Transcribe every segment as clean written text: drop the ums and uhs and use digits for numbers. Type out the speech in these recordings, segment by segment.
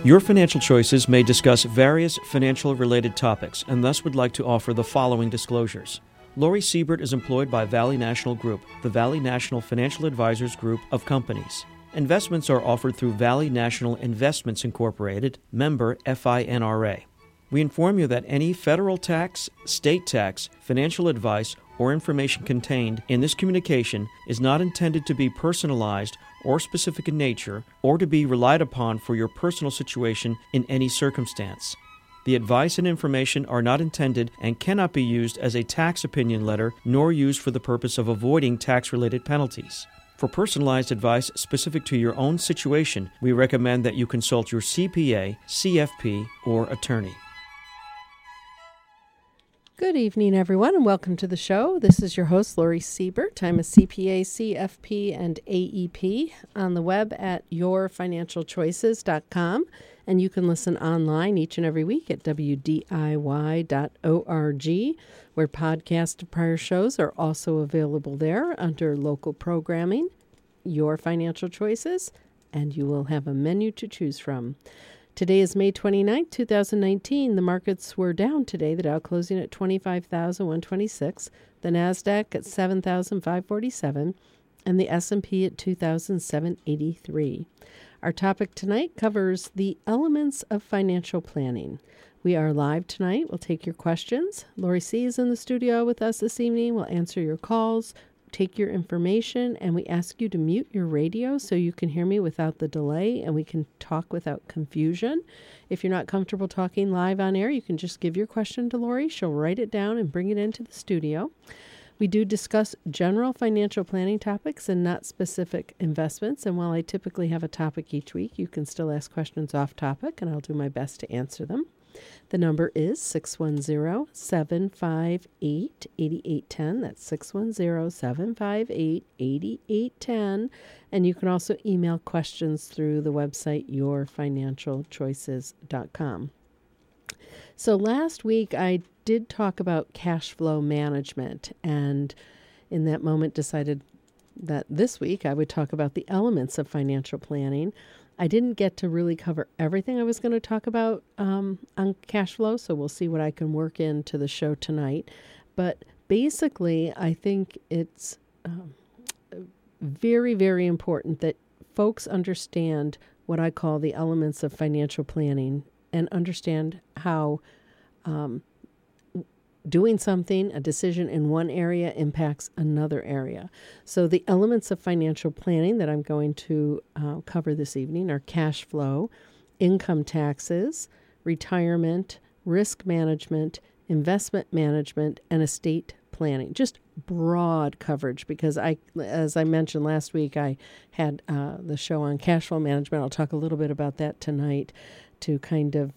Your Financial Choices may discuss various financial-related topics and thus would like to offer the following disclosures. Lori Siebert is employed by Valley National Group, the Valley National Financial Advisors Group of companies. Investments are offered through Valley National Investments Incorporated, member FINRA. We inform you that any federal tax, state tax, financial advice, or information contained in this communication is not intended to be personalized or specific in nature, or to be relied upon for your personal situation in any circumstance. The advice and information are not intended and cannot be used as a tax opinion letter, nor used for the purpose of avoiding tax-related penalties. For personalized advice specific to your own situation, we recommend that you consult your CPA, CFP, or attorney. Good evening, everyone, and welcome to the show. This is your host, Lori Siebert. I'm a CPA, CFP, and AEP on the web at yourfinancialchoices.com, and you can listen online each and every week at wdiy.org, where podcasts of prior shows are also available there under local programming, Your Financial Choices, and you will have a menu to choose from. Today is May 29th, 2019. The markets were down today, the Dow closing at 25,126, the NASDAQ at 7,547, and the S&P at 2,783. Our topic tonight covers the elements of financial planning. We are live tonight. We'll take your questions. Lori C. is in the studio with us this evening. We'll answer your calls, take your information, and we ask you to mute your radio so you can hear me without the delay and we can talk without confusion. If you're not comfortable talking live on air, you can just give your question to Lori. She'll write it down and bring it into the studio. We do discuss general financial planning topics and not specific investments. And while I typically have a topic each week, you can still ask questions off topic, and I'll do my best to answer them. The number is 610-758-8810. That's 610-758-8810. And you can also email questions through the website yourfinancialchoices.com. So last week I did talk about cash flow management, and in that moment decided that this week I would talk about the elements of financial planning. I didn't get to really cover everything I was going to talk about on cash flow, so we'll see what I can work into the show tonight. But basically, I think it's very, very important that folks understand what I call the elements of financial planning and understand how doing something, a decision in one area impacts another area. So the elements of financial planning that I'm going to cover this evening are cash flow, income taxes, retirement, risk management, investment management, and estate planning. Just broad coverage because as I mentioned last week, I had the show on cash flow management. I'll talk a little bit about that tonight to kind of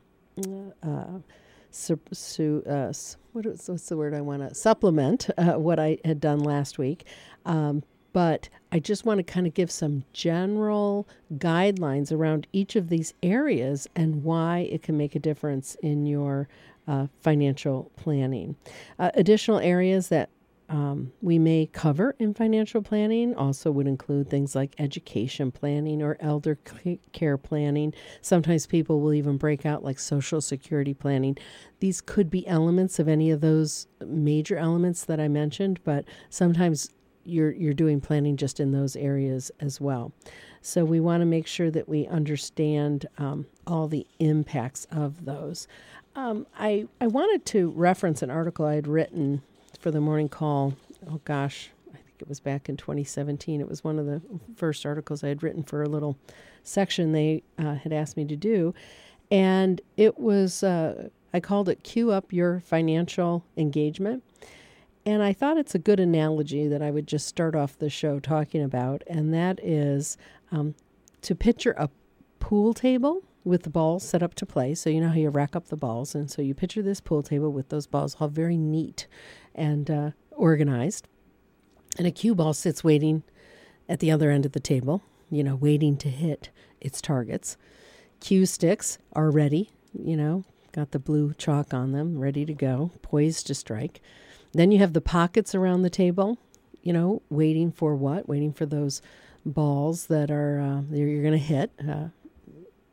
supplement what I had done last week. But I just want to kind of give some general guidelines around each of these areas and why it can make a difference in your financial planning. Additional areas that we may cover in financial planning also would include things like education planning or elder care planning. Sometimes people will even break out like Social Security planning. These could be elements of any of those major elements that I mentioned, but sometimes you're doing planning just in those areas as well. So we want to make sure that we understand all the impacts of those. I wanted to reference an article I had written for the morning call. Oh gosh, I think it was back in 2017. It was one of the first articles I had written for a little section they had asked me to do. And it was, I called it Cue Up Your Financial Engagement. And I thought it's a good analogy that I would just start off the show talking about. And that is to picture a pool table with the balls set up to play. So you know how you rack up the balls. And so you picture this pool table with those balls all very neat and organized. And a cue ball sits waiting at the other end of the table, waiting to hit its targets. Cue sticks are ready, got the blue chalk on them, ready to go, poised to strike. Then you have the pockets around the table, waiting for what? Waiting for those balls that are you're going to hit.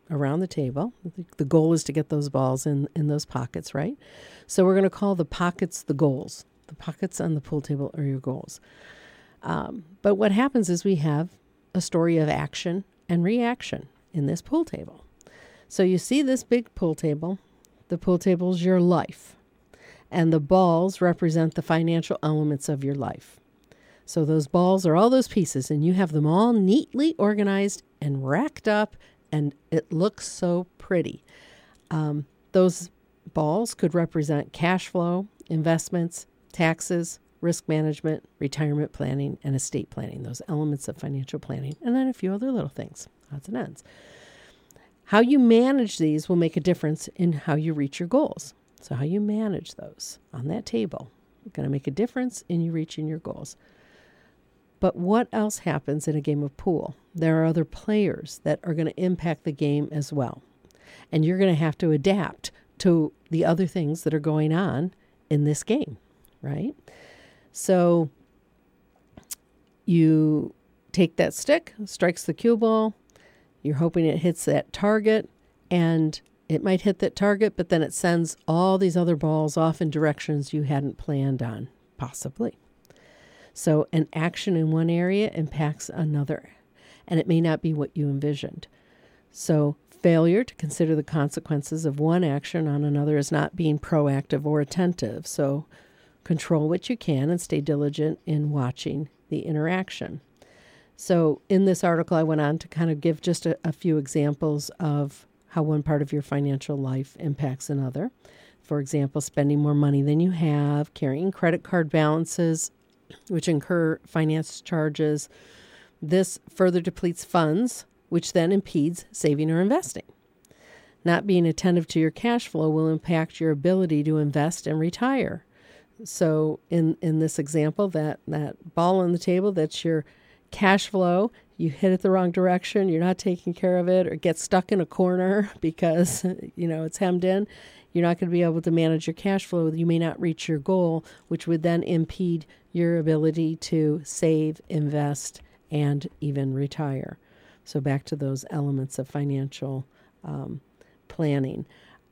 around the table. The goal is to get those balls in those pockets, right? So we're going to call the pockets the goals. The pockets on the pool table are your goals. But what happens is we have a story of action and reaction in this pool table. So you see this big pool table. The pool table is your life. And the balls represent the financial elements of your life. So those balls are all those pieces, and you have them all neatly organized and racked up, and it looks so pretty. Those balls could represent cash flow, investments, taxes, risk management, retirement planning, and estate planning, those elements of financial planning, and then a few other little things, odds and ends. How you manage these will make a difference in how you reach your goals. So how you manage those on that table is going to make a difference in you reaching your goals. But what else happens in a game of pool? There are other players that are going to impact the game as well. And you're going to have to adapt to the other things that are going on in this game, right? So you take that stick, strikes the cue ball, you're hoping it hits that target, and it might hit that target, but then it sends all these other balls off in directions you hadn't planned on, possibly. So an action in one area impacts another, and it may not be what you envisioned. So failure to consider the consequences of one action on another is not being proactive or attentive. So control what you can and stay diligent in watching the interaction. So in this article, I went on to kind of give just a few examples of how one part of your financial life impacts another. For example, spending more money than you have, carrying credit card balances, which incur finance charges. This further depletes funds, which then impedes saving or investing. Not being attentive to your cash flow will impact your ability to invest and retire. So in this example, that ball on the table, that's your cash flow. You hit it the wrong direction, you're not taking care of it, or get stuck in a corner because, it's hemmed in. You're not going to be able to manage your cash flow. You may not reach your goal, which would then impede your ability to save, invest, and even retire. So back to those elements of financial planning.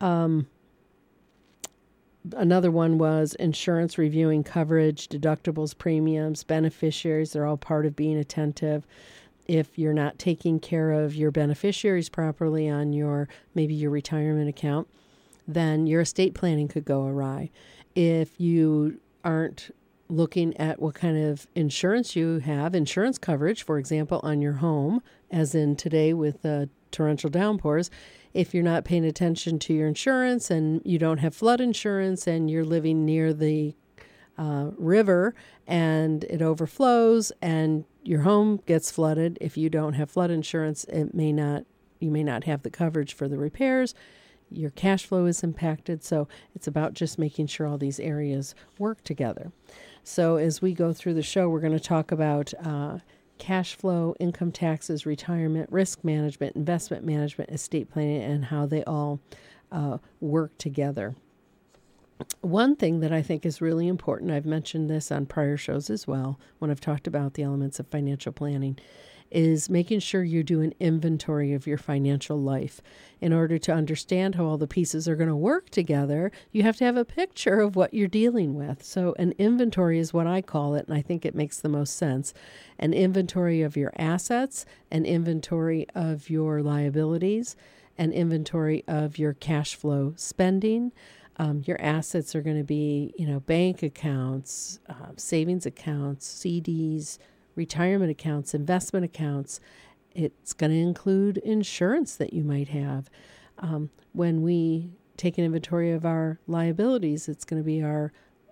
Another one was insurance, reviewing coverage, deductibles, premiums, beneficiaries. They're all part of being attentive. If you're not taking care of your beneficiaries properly on maybe your retirement account, then your estate planning could go awry. If you aren't looking at what kind of insurance you have, insurance coverage, for example, on your home, as in today with torrential downpours, if you're not paying attention to your insurance and you don't have flood insurance and you're living near the river and it overflows and your home gets flooded, if you don't have flood insurance, you may not have the coverage for the repairs. Your cash flow is impacted. So it's about just making sure all these areas work together. So as we go through the show, we're going to talk about cash flow, income taxes, retirement, risk management, investment management, estate planning, and how they all work together. One thing that I think is really important, I've mentioned this on prior shows as well, when I've talked about the elements of financial planning, is making sure you do an inventory of your financial life. In order to understand how all the pieces are going to work together, you have to have a picture of what you're dealing with. So an inventory is what I call it, and I think it makes the most sense. An inventory of your assets, an inventory of your liabilities, an inventory of your cash flow spending. Your assets are going to be, bank accounts, savings accounts, CDs, retirement accounts, investment accounts. It's going to include insurance that you might have. When we take an inventory of our liabilities, it's going to be our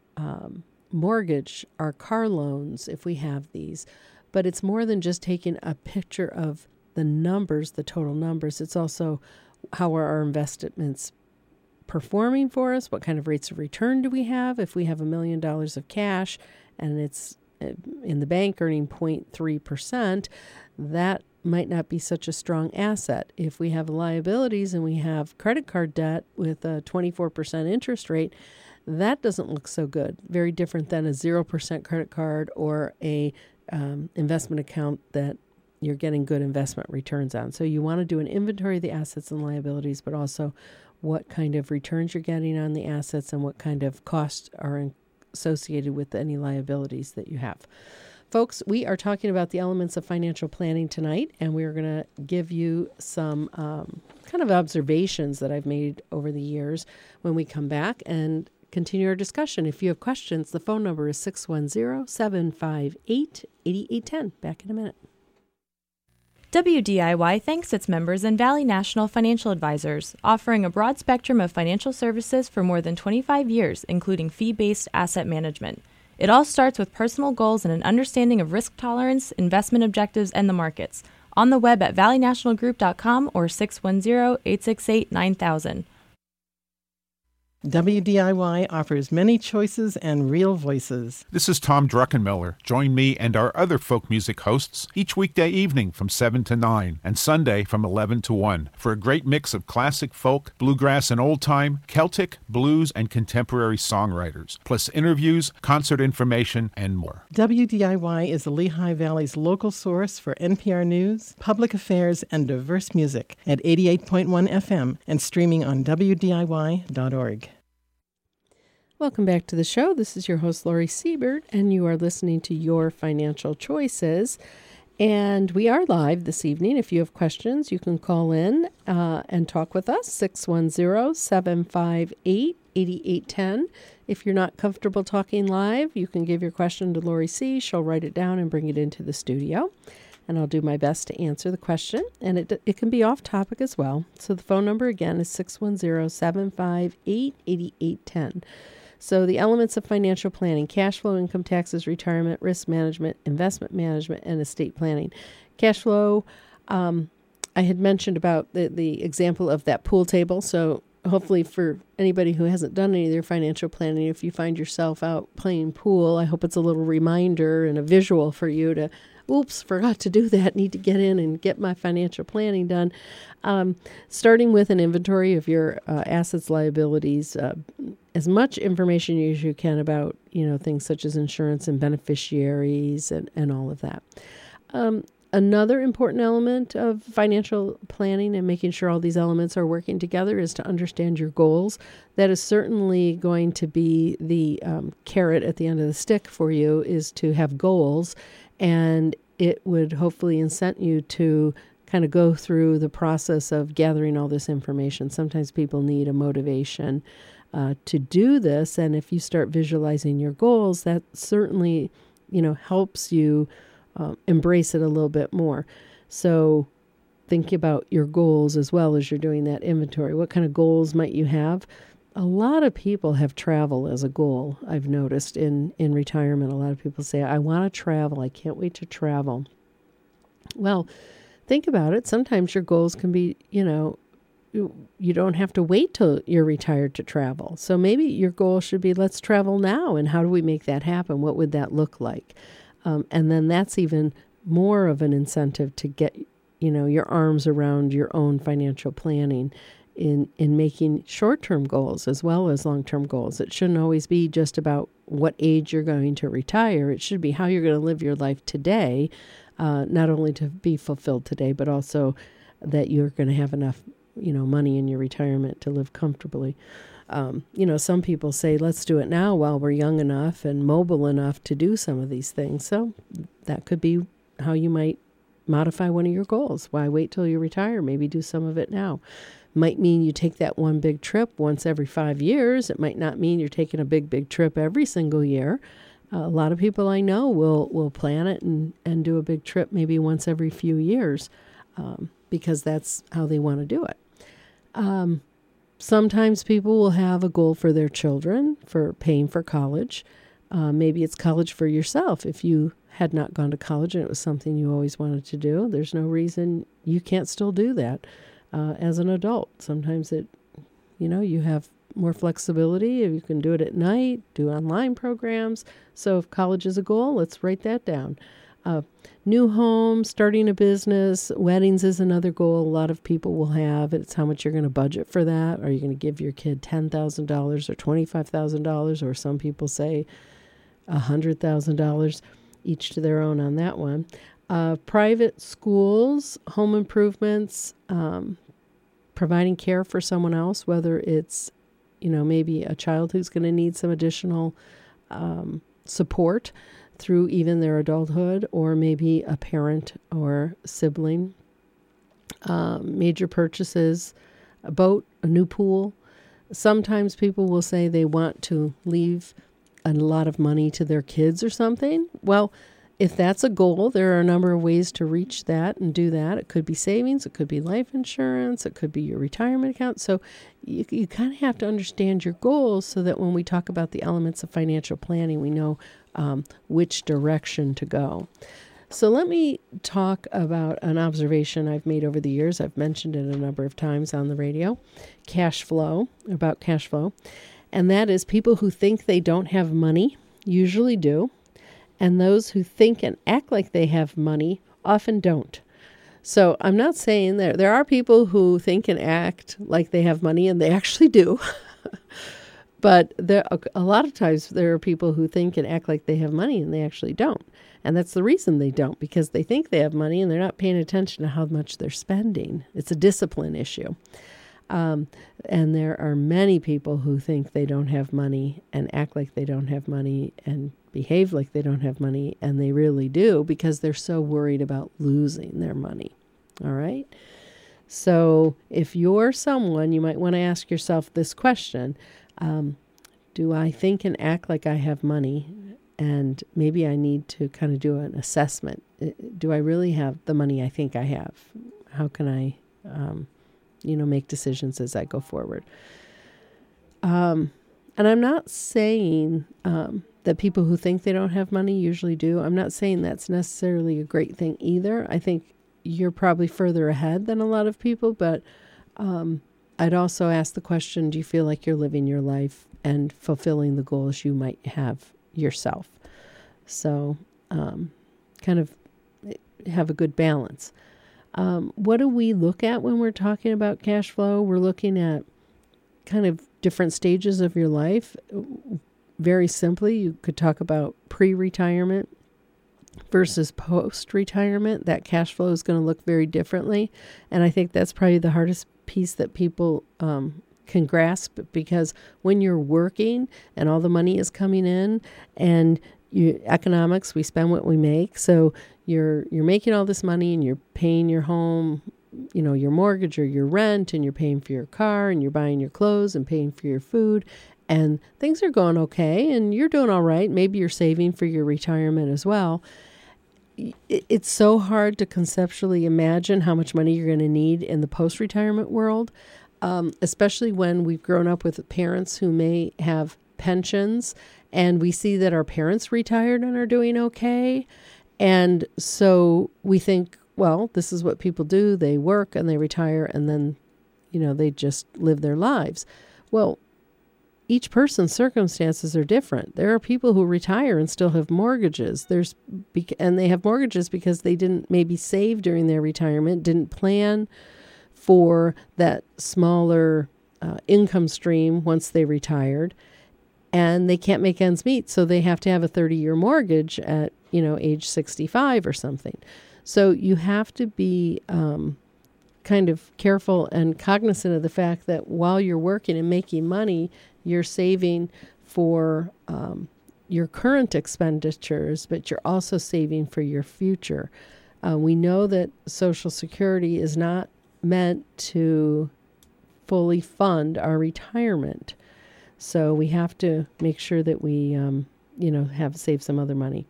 mortgage, our car loans, if we have these. But it's more than just taking a picture of the numbers, the total numbers. It's also how are our investments performing for us? What kind of rates of return do we have? If we have $1 million of cash and it's in the bank earning 0.3%, that might not be such a strong asset. If we have liabilities and we have credit card debt with a 24% interest rate, that doesn't look so good. Very different than a 0% credit card or a investment account that you're getting good investment returns on. So you want to do an inventory of the assets and liabilities, but also what kind of returns you're getting on the assets and what kind of costs are associated with any liabilities that you have. Folks, we are talking about the elements of financial planning tonight, and we're going to give you some kind of observations that I've made over the years when we come back and continue our discussion. If you have questions, the phone number is 610-758-8810. Back in a minute. WDIY thanks its members and Valley National Financial Advisors, offering a broad spectrum of financial services for more than 25 years, including fee-based asset management. It all starts with personal goals and an understanding of risk tolerance, investment objectives, and the markets. On the web at valleynationalgroup.com or 610-868-9000. WDIY offers many choices and real voices. This is Tom Druckenmiller. Join me and our other folk music hosts each weekday evening from 7 to 9 and Sunday from 11 to 1 for a great mix of classic folk, bluegrass and old-time, Celtic, blues, and contemporary songwriters, plus interviews, concert information, and more. WDIY is the Lehigh Valley's local source for NPR News, public affairs, and diverse music at 88.1 FM and streaming on WDIY.org. Welcome back to the show. This is your host, Lori Siebert, and you are listening to Your Financial Choices. And we are live this evening. If you have questions, you can call in and talk with us, 610-758-8810. If you're not comfortable talking live, you can give your question to Lori C. She'll write it down and bring it into the studio. And I'll do my best to answer the question. And it can be off topic as well. So the phone number again is 610-758-8810. So the elements of financial planning: cash flow, income taxes, retirement, risk management, investment management, and estate planning. Cash flow, I had mentioned about the example of that pool table. So hopefully for anybody who hasn't done any of their financial planning, if you find yourself out playing pool, I hope it's a little reminder and a visual for you to, oops, forgot to do that, need to get in and get my financial planning done. Starting with an inventory of your assets, liabilities, as much information as you can about, things such as insurance and beneficiaries and all of that. Another important element of financial planning and making sure all these elements are working together is to understand your goals. That is certainly going to be the carrot at the end of the stick for you, is to have goals, and it would hopefully incent you to kind of go through the process of gathering all this information. Sometimes people need a motivation to do this, and if you start visualizing your goals, that certainly, helps you embrace it a little bit more. So think about your goals as well as you're doing that inventory. What kind of goals might you have? A lot of people have travel as a goal. I've noticed in retirement, a lot of people say, I want to travel. I can't wait to travel. Well, think about it. Sometimes your goals can be, you don't have to wait till you're retired to travel. So maybe your goal should be, let's travel now. And how do we make that happen? What would that look like? And then that's even more of an incentive to get, your arms around your own financial planning in making short-term goals as well as long-term goals. It shouldn't always be just about what age you're going to retire. It should be how you're going to live your life today, not only to be fulfilled today, but also that you're going to have enough, money in your retirement to live comfortably. Some people say, let's do it now while we're young enough and mobile enough to do some of these things. So that could be how you might modify one of your goals. Why wait till you retire? Maybe do some of it now. Might mean you take that one big trip once every 5 years. It might not mean you're taking a big trip every single year. A lot of people I know will plan it and do a big trip maybe once every few years because that's how they want to do it. Sometimes people will have a goal for their children, for paying for college. Maybe it's college for yourself. If you had not gone to college and it was something you always wanted to do, there's no reason you can't still do that as an adult. Sometimes you have more flexibility. You can do it at night, do online programs. So if college is a goal, let's write that down. New home, starting a business, weddings is another goal a lot of people will have. It's how much you're going to budget for that. Are you going to give your kid $10,000 or $25,000? Or some people say $100,000, each to their own on that one. Private schools, home improvements, providing care for someone else, whether it's, maybe a child who's going to need some additional support through even their adulthood, or maybe a parent or sibling. Major purchases, a boat, a new pool. Sometimes people will say they want to leave a lot of money to their kids or something. Well, if that's a goal, there are a number of ways to reach that and do that. It could be savings, it could be life insurance, it could be your retirement account. So you kind of have to understand your goals so that when we talk about the elements of financial planning, we know which direction to go. So let me talk about an observation I've made over the years. I've mentioned it a number of times on the radio, cash flow. And that is people who think they don't have money usually do. And those who think and act like they have money often don't. So I'm not saying there are people who think and act like they have money, and they actually do. But a lot of times there are people who think and act like they have money, and they actually don't. And that's the reason they don't, because they think they have money and they're not paying attention to how much they're spending. It's a discipline issue. And there are many people who think they don't have money and act like they don't have money and behave like they don't have money, and they really do, because they're so worried about losing their money. All right? So if you're someone, you might want to ask yourself this question. Do I think and act like I have money? And maybe I need to kind of do an assessment. Do I really have the money I think I have? How can I, make decisions as I go forward? And I'm not saying that people who think they don't have money usually do. I'm not saying that's necessarily a great thing either. I think you're probably further ahead than a lot of people, but I'd also ask the question, do you feel like you're living your life and fulfilling the goals you might have yourself? So kind of have a good balance. What do we look at when we're talking about cash flow? We're looking at kind of different stages of your life. Very simply, you could talk about pre-retirement versus post-retirement. That cash flow is going to look very differently. And I think that's probably the hardest piece that people can grasp, because when you're working and all the money is coming in, and economics, we spend what we make. So you're making all this money and you're paying your home, your mortgage or your rent, and you're paying for your car, and you're buying your clothes and paying for your food, and things are going okay and you're doing all right. Maybe you're saving for your retirement as well. It's so hard to conceptually imagine how much money you're going to need in the post-retirement world, especially when we've grown up with parents who may have pensions, and we see that our parents retired and are doing okay. And so we think, well, this is what people do. They work and they retire, and then, they just live their lives. Well, each person's circumstances are different. There are people who retire and still have mortgages. And they have mortgages because they didn't maybe save during their retirement, didn't plan for that smaller income stream once they retired, and they can't make ends meet. So they have to have a 30-year mortgage at, age 65 or something. So you have to be kind of careful and cognizant of the fact that while you're working and making money, you're saving for your current expenditures, but you're also saving for your future. We know that Social Security is not meant to fully fund our retirement. So we have to make sure that we, have saved some other money.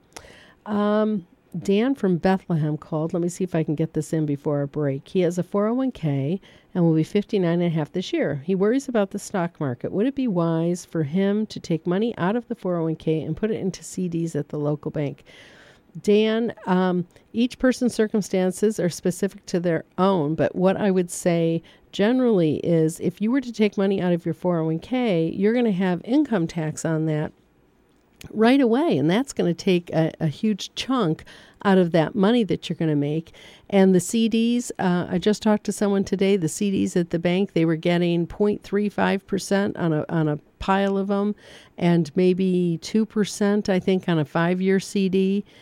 Dan from Bethlehem called. Let me see if I can get this in before our break. He has a 401k and will be 59 and a half this year. He worries about the stock market. Would it be wise for him to take money out of the 401k and put it into CDs at the local bank? Dan, each person's circumstances are specific to their own, but what I would say generally is if you were to take money out of your 401k, you're going to have income tax on that right away, and that's going to take a huge chunk out of that money that you're going to make. And the CDs, I just talked to someone today, the CDs at the bank, they were getting 0.35% on a pile of them, and maybe 2%, I think, on a 5-year CD.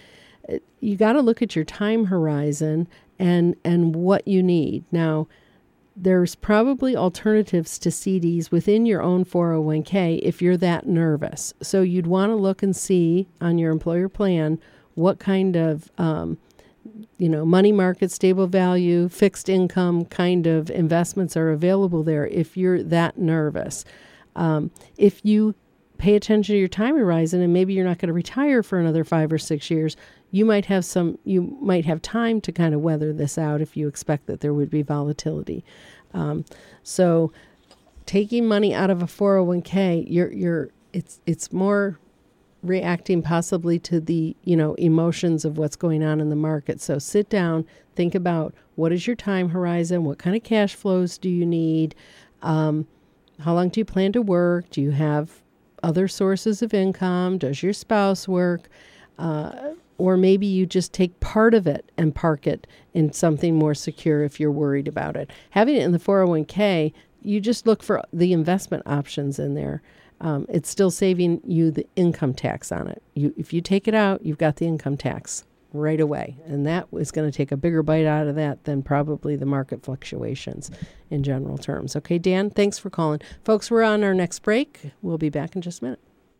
you got to look at your time horizon and what you need. Now, there's probably alternatives to CDs within your own 401k if you're that nervous. So you'd want to look and see on your employer plan what kind of money market, stable value, fixed income kind of investments are available there if you're that nervous. If you pay attention to your time horizon and maybe you're not going to retire for another 5 or 6 years, you might have time to kind of weather this out if you expect that there would be volatility. So taking money out of a 401k, it's more reacting possibly to the, emotions of what's going on in the market. So sit down, think about what is your time horizon? What kind of cash flows do you need? How long do you plan to work? Do you have other sources of income? Does your spouse work? Or maybe you just take part of it and park it in something more secure if you're worried about it. Having it in the 401k, you just look for the investment options in there. It's still saving you the income tax on it. If you take it out, you've got the income tax right away. And that is going to take a bigger bite out of that than probably the market fluctuations in general terms. Okay, Dan, thanks for calling. Folks, we're on our next break. We'll be back in just a minute.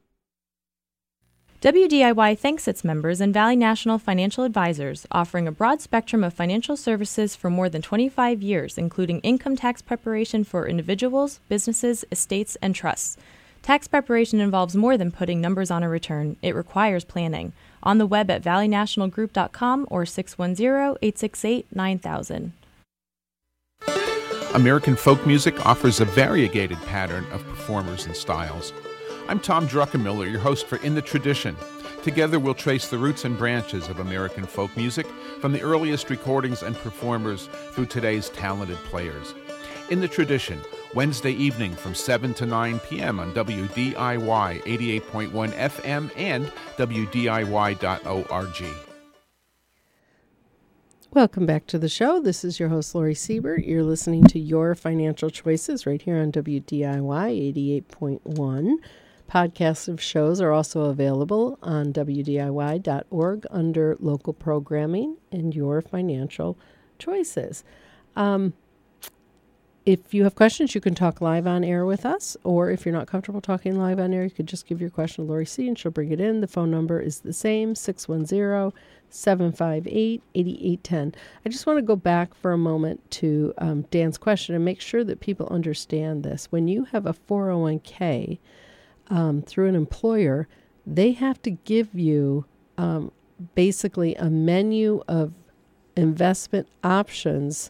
WDIY thanks its members and Valley National Financial Advisors, offering a broad spectrum of financial services for more than 25 years, including income tax preparation for individuals, businesses, estates, and trusts. Tax preparation involves more than putting numbers on a return. It requires planning. On the web at valleynationalgroup.com or 610-868-9000. American folk music offers a variegated pattern of performers and styles. I'm Tom Druckenmiller, your host for In the Tradition. Together we'll trace the roots and branches of American folk music from the earliest recordings and performers through today's talented players. In the Tradition, Wednesday evening from 7 to 9 p.m. on WDIY 88.1 FM and WDIY.org. Welcome back to the show. This is your host, Lori Siebert. You're listening to Your Financial Choices right here on WDIY 88.1. Podcasts of shows are also available on WDIY.org under local programming and Your Financial Choices. If you have questions, you can talk live on air with us, or if you're not comfortable talking live on air, you could just give your question to Lori C. and she'll bring it in. The phone number is the same, 610-758-8810. I just want to go back for a moment to Dan's question and make sure that people understand this. When you have a 401k through an employer, they have to give you basically a menu of investment options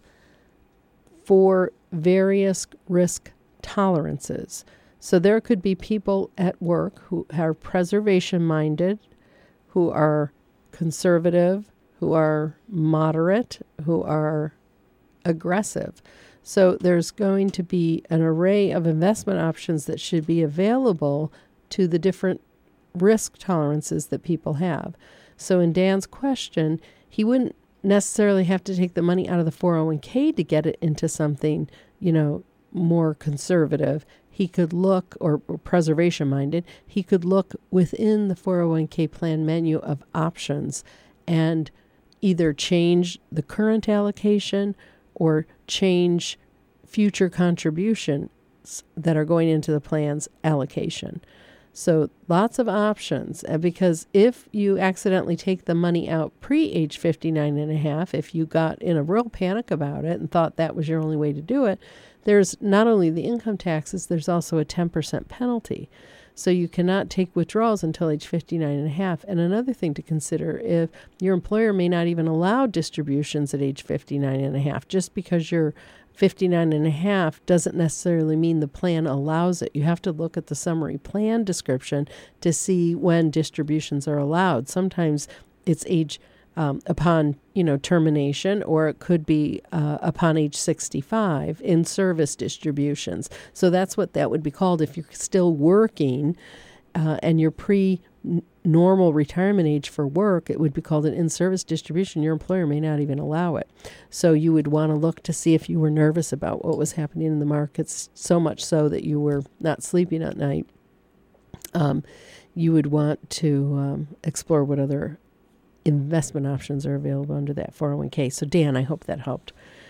for various risk tolerances. So there could be people at work who are preservation-minded, who are conservative, who are moderate, who are aggressive. So there's going to be an array of investment options that should be available to the different risk tolerances that people have. So in Dan's question, he wouldn't necessarily have to take the money out of the 401k to get it into something, more conservative. He could look, or preservation-minded, he could look within the 401k plan menu of options and either change the current allocation or change future contributions that are going into the plan's allocation. So lots of options, because if you accidentally take the money out pre-age 59 and a half, if you got in a real panic about it and thought that was your only way to do it, there's not only the income taxes, there's also a 10% penalty. So you cannot take withdrawals until age 59 and a half. And another thing to consider, if your employer may not even allow distributions at age 59 and a half, just because you're 59 and a half doesn't necessarily mean the plan allows it. You have to look at the summary plan description to see when distributions are allowed. Sometimes it's age upon termination, or it could be upon age 65 in service distributions. So that's what that would be called if you're still working and you're normal retirement age for work. It would be called an in-service distribution. Your employer may not even allow it. So you would want to look to see if you were nervous about what was happening in the markets, so much so that you were not sleeping at night. You would want to explore what other investment options are available under that 401k. So Dan, I hope that helped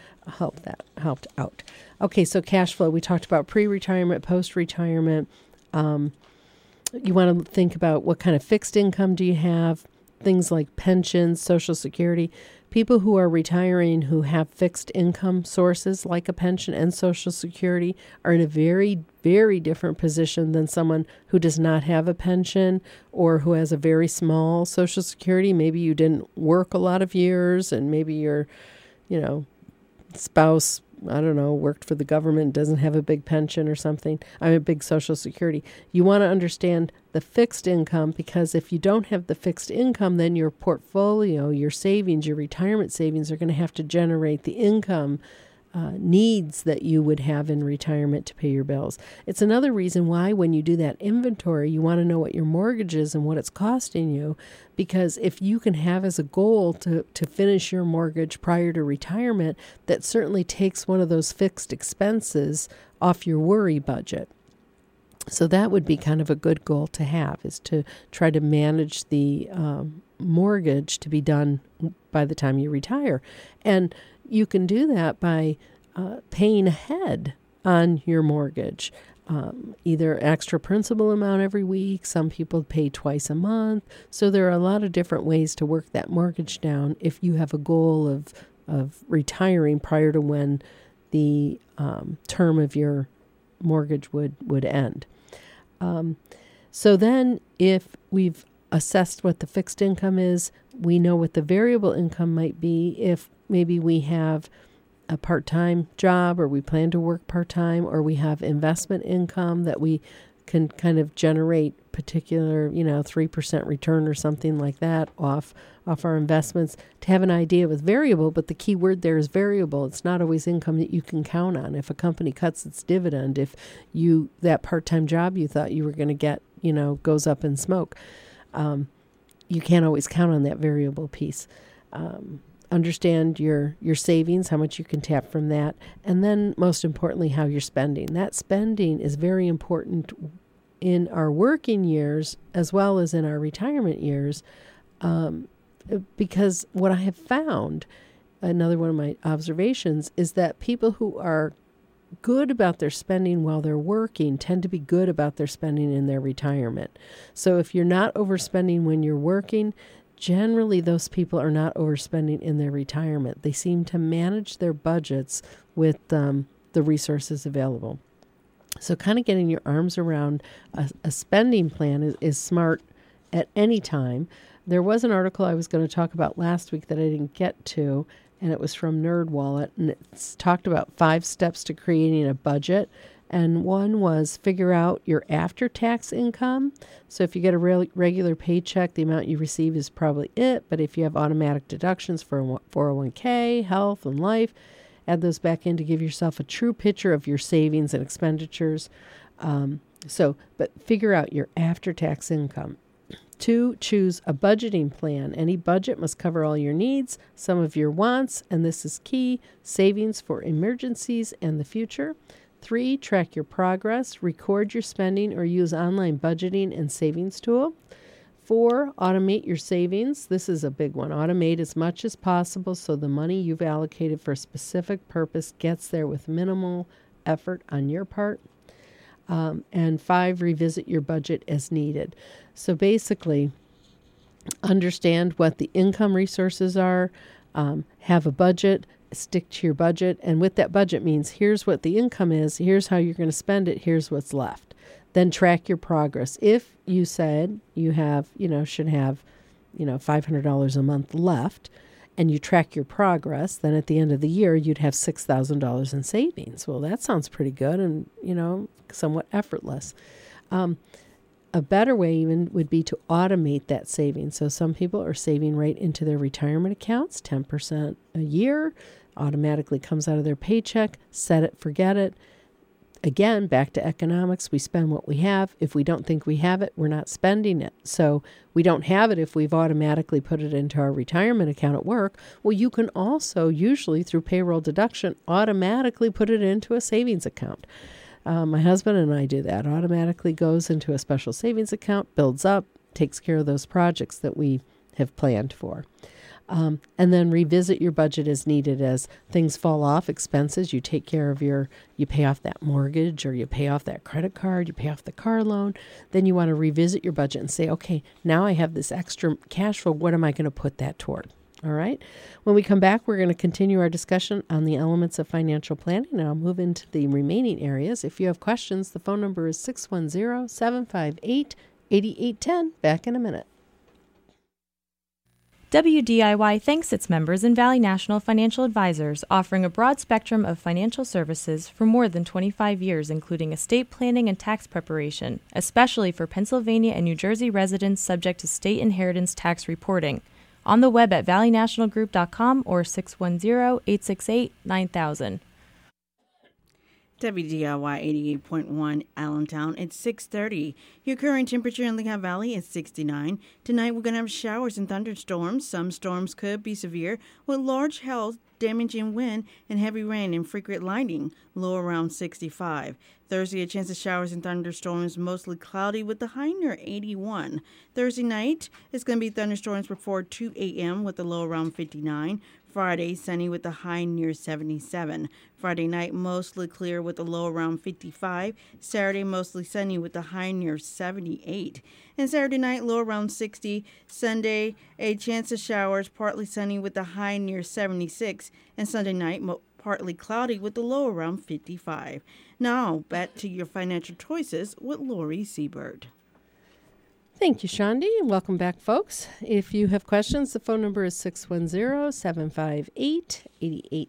out. Okay, so cash flow. We talked about pre-retirement, post-retirement. You want to think about what kind of fixed income do you have, things like pensions, Social Security. People who are retiring who have fixed income sources like a pension and Social Security are in a very, very different position than someone who does not have a pension or who has a very small Social Security. Maybe you didn't work a lot of years and maybe your, spouse, I don't know, worked for the government, doesn't have a big pension or something, a big Social Security. You want to understand the fixed income, because if you don't have the fixed income, then your portfolio, your savings, your retirement savings are going to have to generate the income needs that you would have in retirement to pay your bills. It's another reason why when you do that inventory, you want to know what your mortgage is and what it's costing you, because if you can have as a goal to finish your mortgage prior to retirement, that certainly takes one of those fixed expenses off your worry budget. So that would be kind of a good goal to have, is to try to manage the mortgage to be done by the time you retire. And you can do that by paying ahead on your mortgage, either extra principal amount every week. Some people pay twice a month. So there are a lot of different ways to work that mortgage down if you have a goal of retiring prior to when the term of your mortgage would end. So then if we've assessed what the fixed income is, we know what the variable income might be if maybe we have a part-time job or we plan to work part-time, or we have investment income that we can kind of generate particular, 3% return or something like that off our investments, to have an idea with variable. But the key word there is variable. It's not always income that you can count on. If a company cuts its dividend, if that part-time job you thought you were going to get, goes up in smoke, you can't always count on that variable piece. Understand your savings, how much you can tap from that, and then most importantly, how you're spending. That spending is very important in our working years as well as in our retirement years, because what I have found, another one of my observations, is that people who are good about their spending while they're working tend to be good about their spending in their retirement. So if you're not overspending when you're working, generally those people are not overspending in their retirement. They seem to manage their budgets with the resources available. So kind of getting your arms around a spending plan is smart at any time. There was an article I was going to talk about last week that I didn't get to, and it was from NerdWallet, and it's talked about 5 steps to creating a budget. And one was figure out your after-tax income. So if you get a regular paycheck, the amount you receive is probably it. But if you have automatic deductions for 401k, health, and life, add those back in to give yourself a true picture of your savings and expenditures. But figure out your after-tax income. 2, choose a budgeting plan. Any budget must cover all your needs, some of your wants, and this is key, savings for emergencies and the future. 3, track your progress, record your spending, or use online budgeting and savings tool. 4, automate your savings. This is a big one. Automate as much as possible so the money you've allocated for a specific purpose gets there with minimal effort on your part. And 5, revisit your budget as needed. So basically, understand what the income resources are, have a budget, stick to your budget, and with that budget means here's what the income is, here's how you're going to spend it, here's what's left. Then track your progress. If you said you have, should have, $500 a month left, and you track your progress, then at the end of the year, you'd have $6,000 in savings. Well, that sounds pretty good and, somewhat effortless. A better way even would be to automate that savings. So some people are saving right into their retirement accounts, 10% a year, automatically comes out of their paycheck, set it, forget it. Again, back to economics, we spend what we have. If we don't think we have it, we're not spending it. So we don't have it if we've automatically put it into our retirement account at work. Well, you can also usually through payroll deduction automatically put it into a savings account. My husband and I do that. Automatically goes into a special savings account, builds up, takes care of those projects that we have planned for. And then revisit your budget as needed as things fall off, expenses. You take care of you pay off that mortgage, or you pay off that credit card, you pay off the car loan. Then you want to revisit your budget and say, okay, now I have this extra cash flow. What am I going to put that toward? All right. When we come back, we're going to continue our discussion on the elements of financial planning, and I'll move into the remaining areas. If you have questions, the phone number is 610-758-8810. Back in a minute. WDIY thanks its members in Valley National Financial Advisors, offering a broad spectrum of financial services for more than 25 years, including estate planning and tax preparation, especially for Pennsylvania and New Jersey residents subject to state inheritance tax reporting. On the web at valleynationalgroup.com or 610-868-9000. WDIY 88.1 Allentown. It's 6:30. Your current temperature in Lehigh Valley is 69. Tonight we're going to have showers and thunderstorms. Some storms could be severe with large hail, damaging wind, and heavy rain and frequent lightning. Low around 65. Thursday, a chance of showers and thunderstorms, mostly cloudy with the high near 81. Thursday night, it's going to be thunderstorms before 2 a.m. with the low around 59. Friday, sunny with the high near 77. Friday night, mostly clear with the low around 55. Saturday, mostly sunny with the high near 78. And Saturday night, low around 60. Sunday, a chance of showers, partly sunny with the high near 76. And Sunday night, partly cloudy with the low around 55. Now, back to your financial choices with Lori Siebert. Thank you, Shandi, and welcome back, folks. If you have questions, the phone number is 610-758-8810,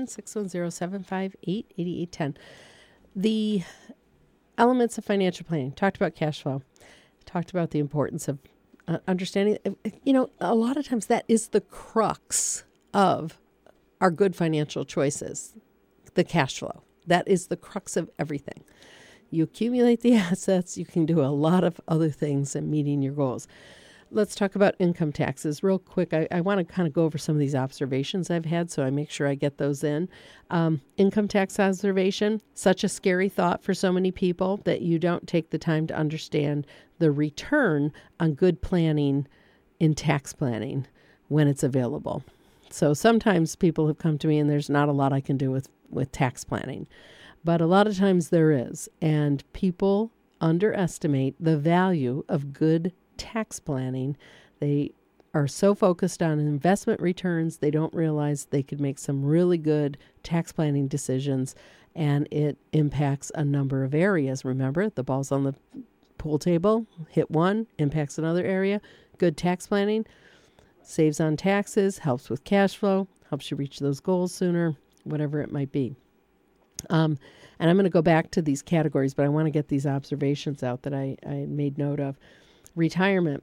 610-758-8810. The elements of financial planning. Talked about cash flow. Talked about the importance of understanding. A lot of times that is the crux of our good financial choices, the cash flow. That is the crux of everything. You accumulate the assets, you can do a lot of other things in meeting your goals. Let's talk about income taxes real quick. I want to kind of go over some of these observations I've had, so I make sure I get those in. Income tax observation, such a scary thought for so many people that you don't take the time to understand the return on good planning in tax planning when it's available. So sometimes people have come to me and there's not a lot I can do with tax planning. But a lot of times there is, and people underestimate the value of good tax planning. They are so focused on investment returns, they don't realize they could make some really good tax planning decisions, and it impacts a number of areas. Remember, the ball's on the pool table, hit one, impacts another area. Good tax planning saves on taxes, helps with cash flow, helps you reach those goals sooner, whatever it might be. And I'm going to go back to these categories, but I want to get these observations out that I made note of. Retirement.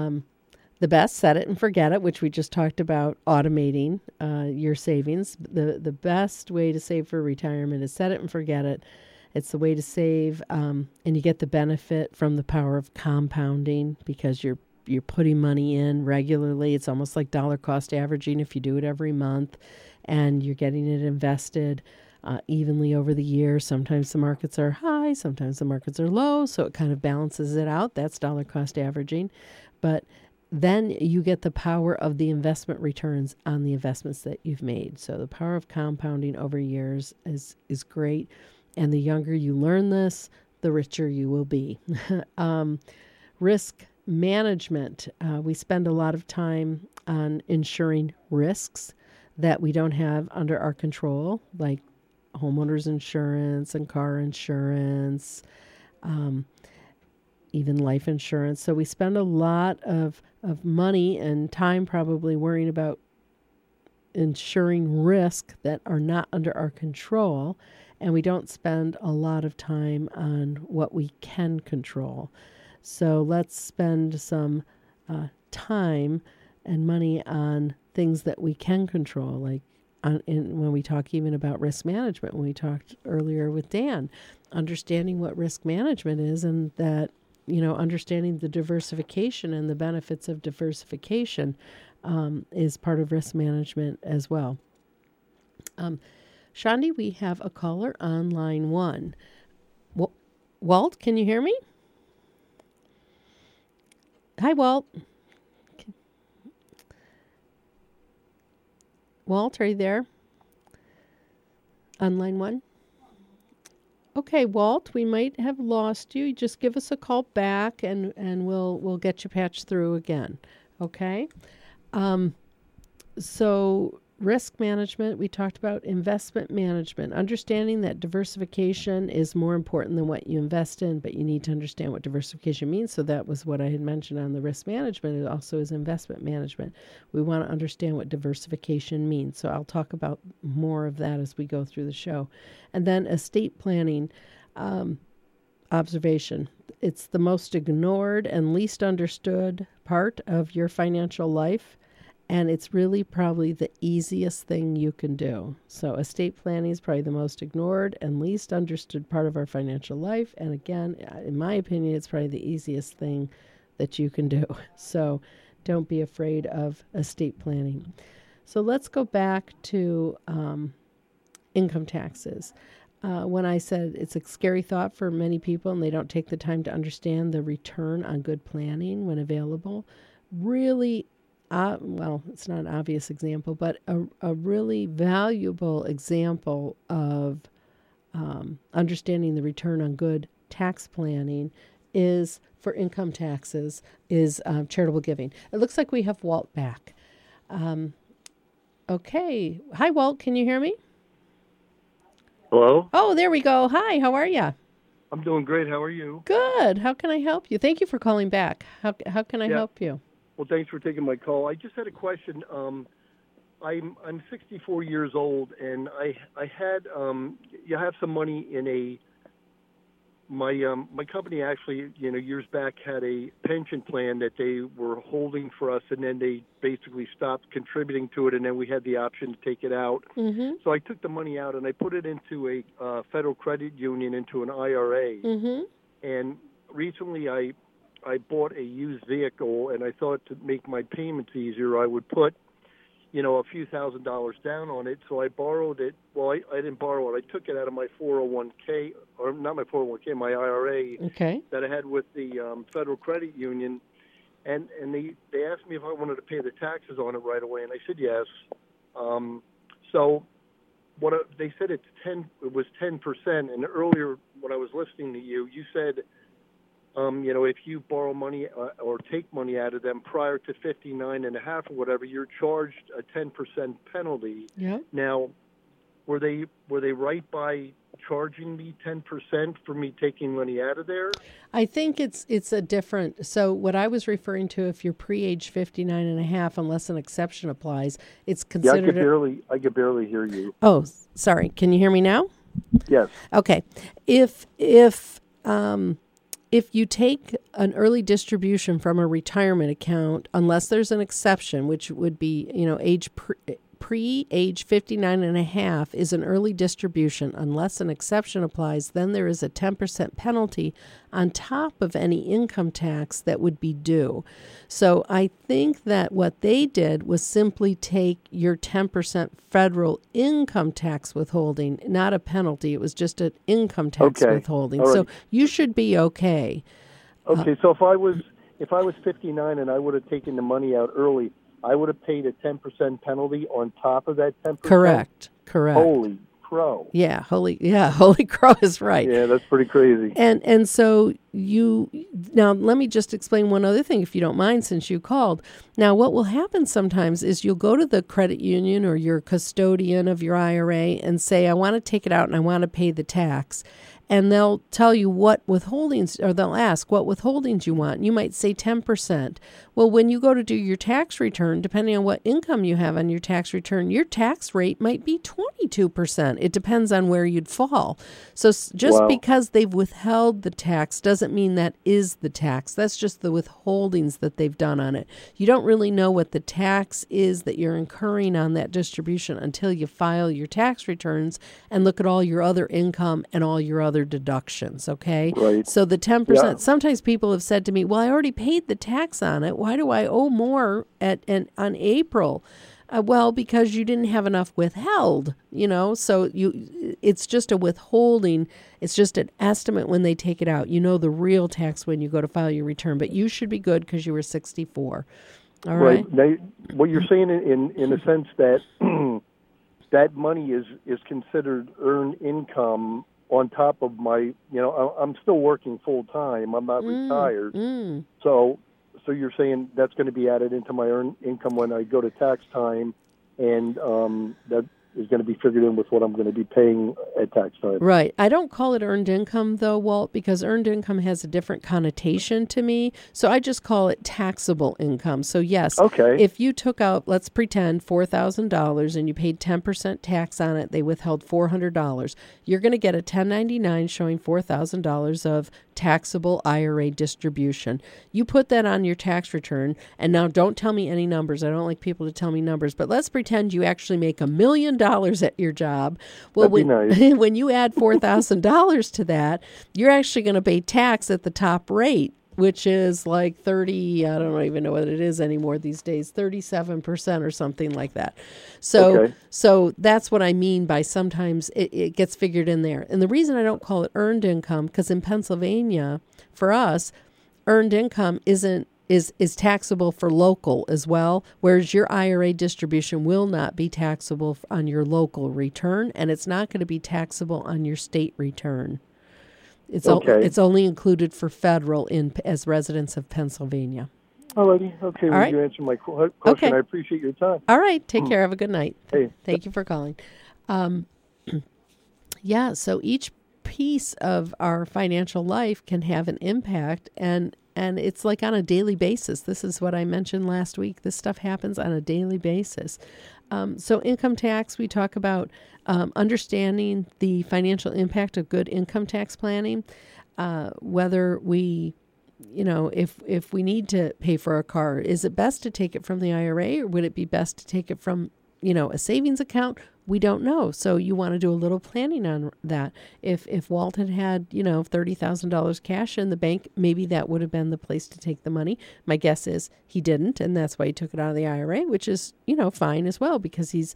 The best, set it and forget it, which we just talked about, automating your savings. The best way to save for retirement is set it and forget it. It's the way to save, and you get the benefit from the power of compounding because you're putting money in regularly. It's almost like dollar cost averaging if you do it every month, and you're getting it invested evenly over the year. Sometimes the markets are high, sometimes the markets are low, so it kind of balances it out. That's dollar cost averaging. But then you get the power of the investment returns on the investments that you've made. So the power of compounding over years is great. And the younger you learn this, the richer you will be. Risk management. We spend a lot of time on ensuring risks that we don't have under our control, like homeowners insurance and car insurance, even life insurance. So we spend a lot of money and time probably worrying about ensuring risk that are not under our control, and we don't spend a lot of time on what we can control. So let's spend some time and money on things that we can control, like when we talk even about risk management, when we talked earlier with Dan, understanding what risk management is, and that, understanding the diversification and the benefits of diversification is part of risk management as well. Shandi, we have a caller on line 1. Walt, can you hear me? Hi, Walt. Walt, are you there? On line 1? Okay, Walt, we might have lost you. Just give us a call back, and we'll get you patched through again. Okay? So risk management, we talked about investment management, understanding that diversification is more important than what you invest in, but you need to understand what diversification means. So that was what I had mentioned on the risk management. It also is investment management. We want to understand what diversification means. So I'll talk about more of that as we go through the show. And then estate planning observation. It's the most ignored and least understood part of your financial life. And it's really probably the easiest thing you can do. So estate planning is probably the most ignored and least understood part of our financial life. And again, in my opinion, it's probably the easiest thing that you can do. So don't be afraid of estate planning. So let's go back to income taxes. When I said it's a scary thought for many people and they don't take the time to understand the return on good planning when available, really well, it's not an obvious example, but a really valuable example of understanding the return on good tax planning is for income taxes is charitable giving. It looks like we have Walt back. Okay. Hi, Walt. Can you hear me? Hello? Oh, there we go. Hi, how are you? I'm doing great. How are you? Good. How can I help you? Thank you for calling back. How can I help you? Well, thanks for taking my call. I just had a question. I'm 64 years old, and I had you have some money in my company actually, years back had a pension plan that they were holding for us, and then they basically stopped contributing to it, and then we had the option to take it out. Mm-hmm. So I took the money out and I put it into a federal credit union, into an IRA. Mm-hmm. And recently I bought a used vehicle, and I thought to make my payments easier, I would put, a few $1,000s down on it. So I borrowed it. Well, I didn't borrow it. I took it out of my 401k, or not my 401k, my IRA that I had with the Federal Credit Union. And they asked me if I wanted to pay the taxes on it right away, and I said yes. So they said it was 10%. And earlier when I was listening to you, you said, if you borrow money or take money out of them prior to 59.5 or whatever, you're charged a 10% penalty. Yeah. Now, were they right by charging me 10% for me taking money out of there? I think it's a different. So what I was referring to, if you're pre-age 59.5, unless an exception applies, it's considered. Yeah, I could barely hear you. Oh, sorry. Can you hear me now? Yes. Okay. If you take an early distribution from a retirement account, unless there's an exception, which would be, age pre-age 59.5 is an early distribution. Unless an exception applies, then there is a 10% penalty on top of any income tax that would be due. So I think that what they did was simply take your 10% federal income tax withholding, not a penalty. It was just an income tax withholding. All right. So you should be okay. Okay, so if I was 59 and I would have taken the money out early, I would have paid a 10% penalty on top of that 10%? Correct. Holy crow. Yeah, holy crow is right. Yeah, that's pretty crazy. And so now let me just explain one other thing, if you don't mind, since you called. Now, what will happen sometimes is you'll go to the credit union or your custodian of your IRA and say, I want to take it out and I want to pay the tax. And they'll tell you what withholdings, or they'll ask what withholdings you want. You might say 10%. Well, when you go to do your tax return, depending on what income you have on your tax return, your tax rate might be 22%. It depends on where you'd fall. So just because they've withheld the tax doesn't mean that is the tax. That's just the withholdings that they've done on it. You don't really know what the tax is that you're incurring on that distribution until you file your tax returns and look at all your other income and all your other deductions, okay? Right. So the 10%, sometimes people have said to me, well, I already paid the tax on it. Why do I owe more on April? Well, because you didn't have enough withheld, so it's just a withholding. It's just an estimate when they take it out. You know the real tax when you go to file your return, but you should be good because you were 64. All right. Now, what you're saying in a sense that that money is considered earned income on top of my, I'm still working full time. I'm not retired. So you're saying that's going to be added into my earned income when I go to tax time, and that is going to be figured in with what I'm going to be paying at tax time. Right. I don't call it earned income, though, Walt, because earned income has a different connotation to me. So I just call it taxable income. So, yes, if you took out, let's pretend, $4,000 and you paid 10% tax on it, they withheld $400, you're going to get a 1099 showing $4,000 of taxable IRA distribution. You put that on your tax return, and now don't tell me any numbers. I don't like people to tell me numbers, but let's pretend you actually make $1 million at your job. Well, when you add $4,000 to that, you're actually going to pay tax at the top rate, which is like 30, I don't even know what it is anymore these days, 37% or something like that. So that's what I mean by sometimes it gets figured in there. And the reason I don't call it earned income, because in Pennsylvania, for us, earned income is taxable for local as well, whereas your IRA distribution will not be taxable on your local return, and it's not going to be taxable on your state return. It's only included for federal as residents of Pennsylvania. Alrighty. Okay. All right. You answered my question. Okay. I appreciate your time. All right. Take care. Have a good night. Hey. Thank you for calling. So each piece of our financial life can have an impact, and it's like on a daily basis. This is what I mentioned last week. This stuff happens on a daily basis. So income tax, we talk about understanding the financial impact of good income tax planning, whether we, if we need to pay for a car, is it best to take it from the IRA, or would it be best to take it from, a savings account? We don't know. So you want to do a little planning on that. If Walt had $30,000 cash in the bank, maybe that would have been the place to take the money. My guess is he didn't, and that's why he took it out of the IRA, which is, fine as well, because he's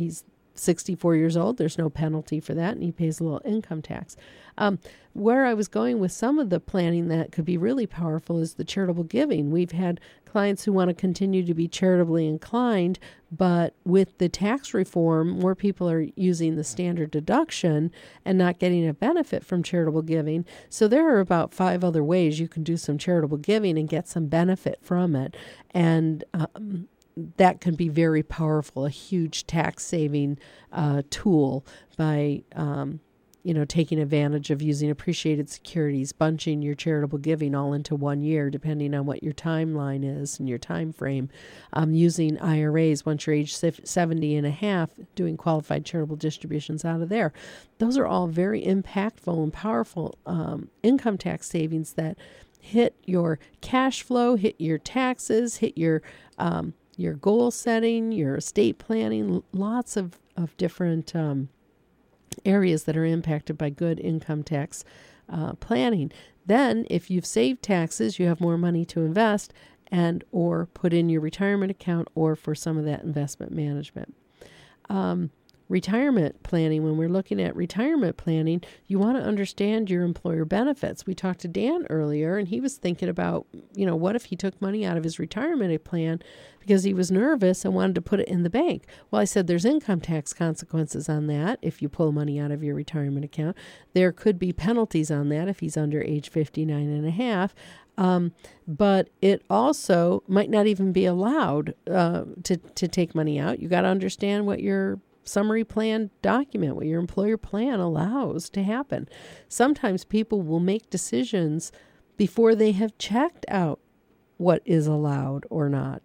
64 years old. There's no penalty for that, and he pays a little income tax. Where I was going with some of the planning that could be really powerful is the charitable giving. We've had clients who want to continue to be charitably inclined, but with the tax reform, more people are using the standard deduction and not getting a benefit from charitable giving. So there are about 5 other ways you can do some charitable giving and get some benefit from it. And that can be very powerful, a huge tax saving tool by taking advantage of using appreciated securities, bunching your charitable giving all into 1 year, depending on what your timeline is and your time frame, using IRAs once you're age 70 and a half, doing qualified charitable distributions out of there. Those are all very impactful and powerful income tax savings that hit your cash flow, hit your taxes, hit your goal setting, your estate planning, lots of different areas that are impacted by good income tax planning. Then, if you've saved taxes, you have more money to invest and or put in your retirement account or for some of that investment management. Retirement planning, when we're looking at retirement planning, you want to understand your employer benefits. We talked to Dan earlier, and he was thinking about, what if he took money out of his retirement plan because he was nervous and wanted to put it in the bank? Well, I said there's income tax consequences on that if you pull money out of your retirement account. There could be penalties on that if he's under age 59 and a half. But it also might not even be allowed to take money out. You got to understand what your summary plan document, what your employer plan allows to happen. Sometimes people will make decisions before they have checked out what is allowed or not.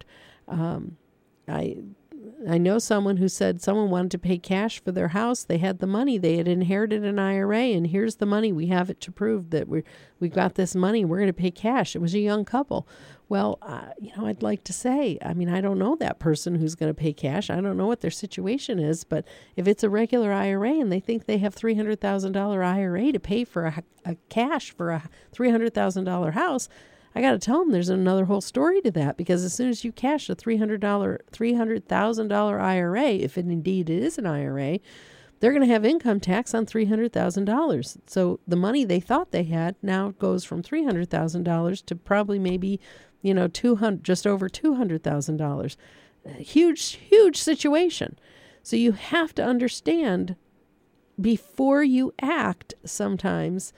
I know someone who said someone wanted to pay cash for their house. They had the money. They had inherited an IRA, and here's the money. We have it to prove that we got this money. We're going to pay cash. It was a young couple. Well, I'd like to say, I don't know that person who's going to pay cash. I don't know what their situation is, but if it's a regular IRA and they think they have $300,000 IRA to pay for a cash for a $300,000 house, I got to tell them there's another whole story to that, because as soon as you cash a $300,000 IRA, if indeed it is an IRA, they're going to have income tax on $300,000. So the money they thought they had now goes from $300,000 to probably maybe, just over $200,000. Huge situation. So you have to understand before you act sometimes,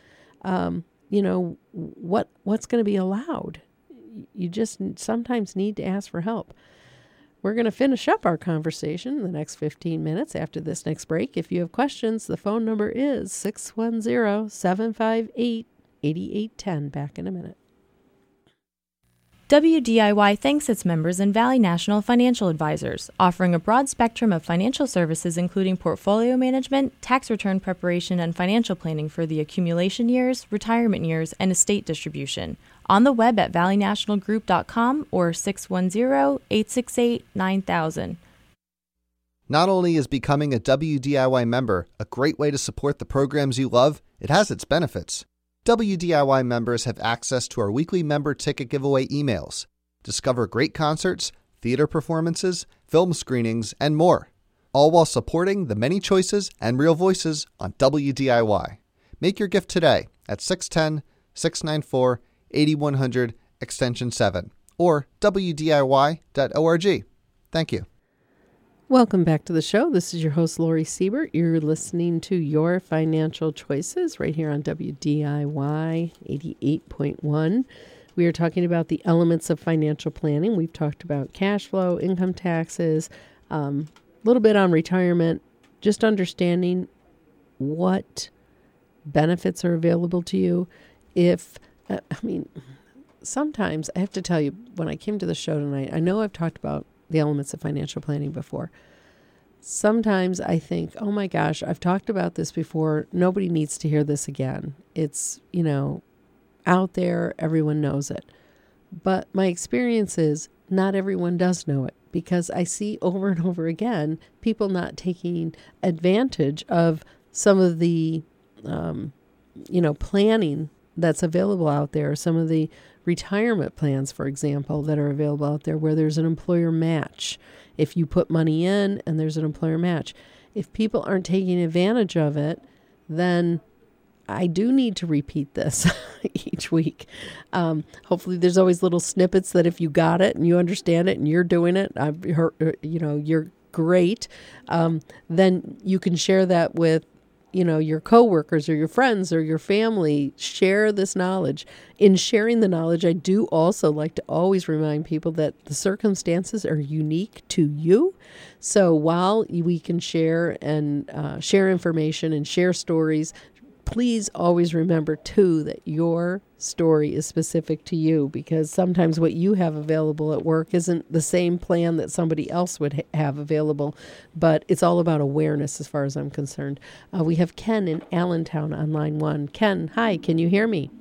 what's going to be allowed. You just sometimes need to ask for help. We're going to finish up our conversation in the next 15 minutes after this next break. If you have questions, the phone number is 610-758-8810. Back in a minute. WDIY thanks its members in Valley National Financial Advisors, offering a broad spectrum of financial services including portfolio management, tax return preparation, and financial planning for the accumulation years, retirement years, and estate distribution. On the web at valleynationalgroup.com or 610-868-9000. Not only is becoming a WDIY member a great way to support the programs you love, it has its benefits. WDIY members have access to our weekly member ticket giveaway emails, discover great concerts, theater performances, film screenings, and more, all while supporting the many choices and real voices on WDIY. Make your gift today at 610-694-8100 extension 7 or WDIY.org. Thank you. Welcome back to the show. This is your host, Lori Siebert. You're listening to Your Financial Choices right here on WDIY 88.1. We are talking about the elements of financial planning. We've talked about cash flow, income taxes, a little bit on retirement, just understanding what benefits are available to you. Sometimes I have to tell you, when I came to the show tonight, I know I've talked about the elements of financial planning before. Sometimes I think, oh my gosh, I've talked about this before. Nobody needs to hear this again. It's, out there, everyone knows it. But my experience is not everyone does know it, because I see over and over again people not taking advantage of some of the, planning that's available out there. Some of the retirement plans, for example, that are available out there where there's an employer match. If you put money in and there's an employer match, if people aren't taking advantage of it, then I do need to repeat this each week. Hopefully there's always little snippets that if you got it and you understand it and you're doing it, I've heard, you're great. Then you can share that with your coworkers or your friends or your family. Share this knowledge. In sharing the knowledge, I do also like to always remind people that the circumstances are unique to you. So while we can share and share information and share stories, please always remember too that your story is specific to you, because sometimes what you have available at work isn't the same plan that somebody else would have available, but it's all about awareness as far as I'm concerned. We have Ken in Allentown on line 1. Ken, hi, can you hear me?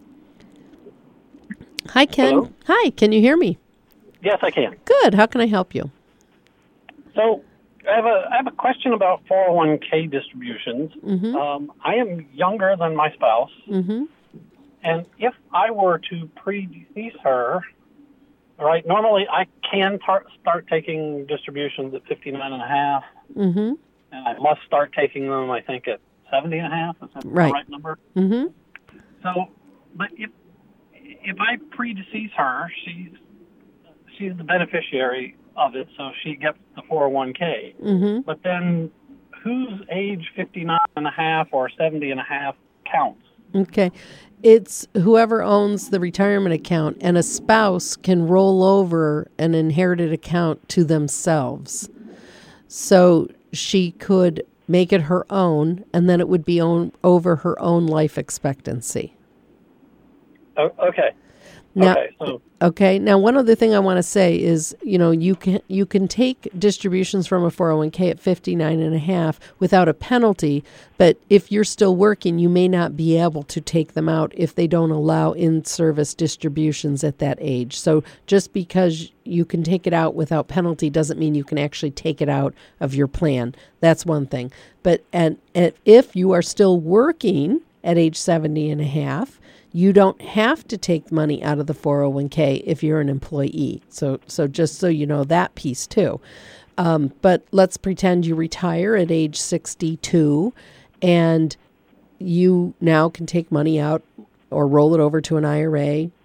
Hi, Ken. Hello? Hi, can you hear me? Yes, I can. Good. How can I help you? So I have a question about 401k distributions. Mm-hmm. I am younger than my spouse, Mm-hmm. and if I were to predecease her, right, normally I can start taking distributions at 59 and a half, Mm-hmm. and I must start taking them, I think, at 70 and a half. Is that Right. the right number? Mm-hmm. So, but if I predecease her, she's the beneficiary of it, so she gets the 401k. Mm-hmm. But then whose age 59 and a half or 70 and a half counts? Okay. It's whoever owns the retirement account, and a spouse can roll over an inherited account to themselves. So she could make it her own, and then it would be over her own life expectancy. Oh, okay. Now, Okay. Now, one other thing I want to say is, you can take distributions from a 401k at 59 and a half without a penalty, but if you're still working, you may not be able to take them out if they don't allow in-service distributions at that age. So just because you can take it out without penalty doesn't mean you can actually take it out of your plan. That's one thing. But and if you are still working at age 70 and a half, you don't have to take money out of the 401k if you're an employee. So just so you know that piece too. But let's pretend you retire at age 62 and you now can take money out or roll it over to an IRA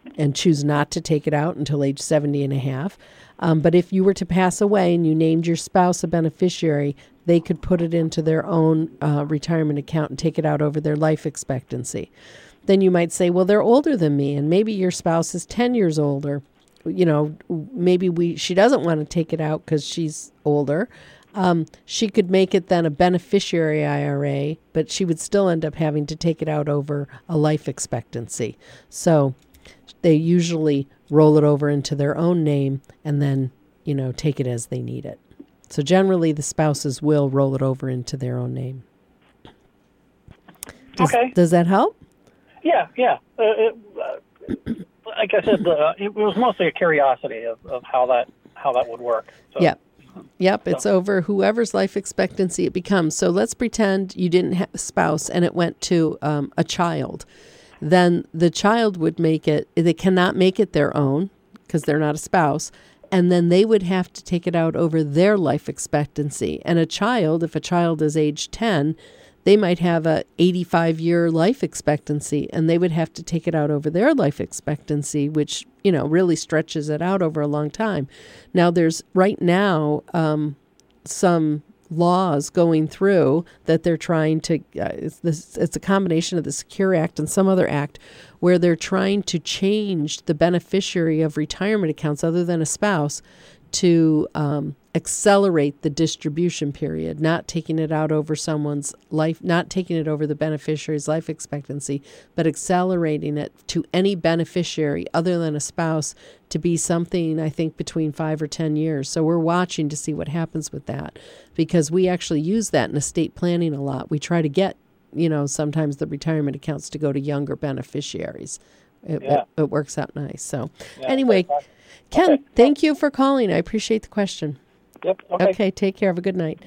and choose not to take it out until age 70 and a half. But if you were to pass away and you named your spouse a beneficiary, they could put it into their own retirement account and take it out over their life expectancy. Then you might say, well, they're older than me, and maybe your spouse is 10 years older. Maybe she doesn't want to take it out because she's older. She could make it then a beneficiary IRA, but she would still end up having to take it out over a life expectancy. So they usually roll it over into their own name and then, take it as they need it. So generally the spouses will roll it over into their own name. Does that help? Yeah. Like I said, it was mostly a curiosity of how that would work. So. Yep, it's over whoever's life expectancy it becomes. So let's pretend you didn't have a spouse and it went to a child. Then the child would make it, they cannot make it their own because they're not a spouse. And then they would have to take it out over their life expectancy. And if a child is age 10, they might have a 85-year life expectancy, and they would have to take it out over their life expectancy, which, really stretches it out over a long time. Now, there's right now some laws going through that they're trying to, it's a combination of the Secure Act and some other act, where they're trying to change the beneficiary of retirement accounts other than a spouse to accelerate the distribution period, not taking it out over someone's life, not taking it over the beneficiary's life expectancy, but accelerating it to any beneficiary other than a spouse to be something, I think, between 5 or 10 years. So we're watching to see what happens with that, because we actually use that in estate planning a lot. We try to get, sometimes the retirement accounts to go to younger beneficiaries. It works out nice. So anyway, Ken, thank you for calling. I appreciate the question. Yep. Okay. Take care. Have a good night.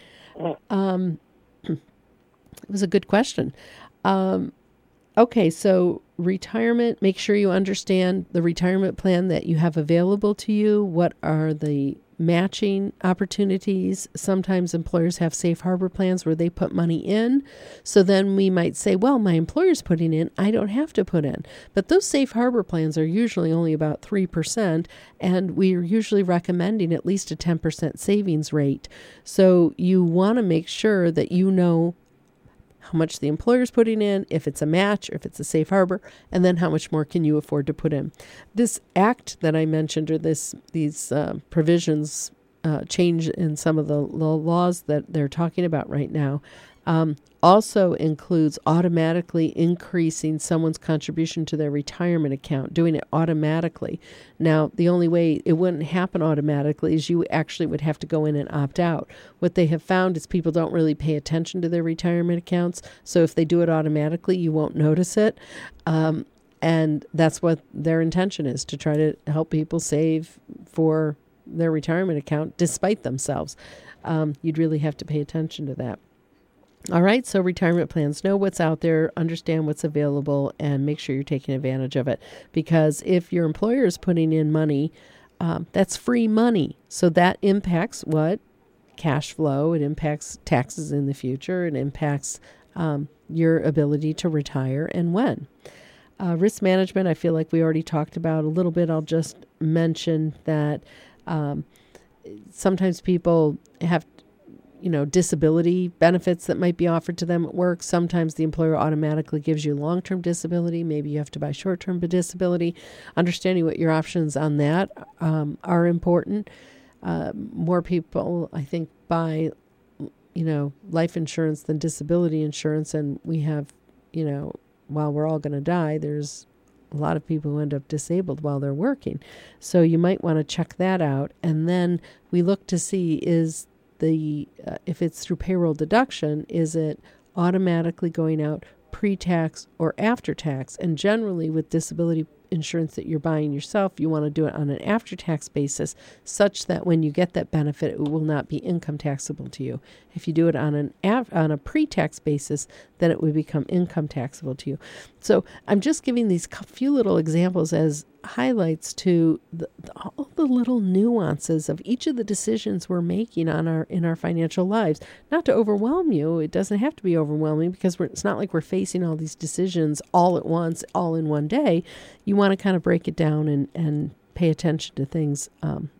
It was a good question. Okay, so retirement, make sure you understand the retirement plan that you have available to you. What are the matching opportunities? Sometimes employers have safe harbor plans where they put money in. So then we might say, well, my employer's putting in, I don't have to put in. But those safe harbor plans are usually only about 3%, and we're usually recommending at least a 10% savings rate. So you want to make sure that you know how much the employer's putting in, if it's a match, or if it's a safe harbor, and then how much more can you afford to put in. This act that I mentioned, or these provisions, change in some of the laws that they're talking about right now, also includes automatically increasing someone's contribution to their retirement account, doing it automatically. Now, the only way it wouldn't happen automatically is you actually would have to go in and opt out. What they have found is people don't really pay attention to their retirement accounts, so if they do it automatically, you won't notice it. And that's what their intention is, to try to help people save for their retirement account despite themselves. You'd really have to pay attention to that. All right, so retirement plans, know what's out there, understand what's available, and make sure you're taking advantage of it. Because if your employer is putting in money, that's free money. So that impacts what? Cash flow. It impacts taxes in the future. It impacts your ability to retire and when. Risk management, I feel like we already talked about a little bit. I'll just mention that sometimes people have disability benefits that might be offered to them at work. Sometimes the employer automatically gives you long-term disability. Maybe you have to buy short-term disability. Understanding what your options on that are important. More people, I think, buy, life insurance than disability insurance. And we have, while we're all going to die, there's a lot of people who end up disabled while they're working. So you might want to check that out. And then we look to see if it's through payroll deduction, is it automatically going out pre-tax or after-tax? And generally with disability insurance that you're buying yourself, you want to do it on an after-tax basis such that when you get that benefit, it will not be income taxable to you. If you do it on a pre-tax basis, then it would become income taxable to you. So I'm just giving these few little examples as highlights to all the little nuances of each of the decisions we're making in our financial lives. Not to overwhelm you, it doesn't have to be overwhelming, because it's not like we're facing all these decisions all at once, all in one day. You want to kind of break it down and pay attention to things,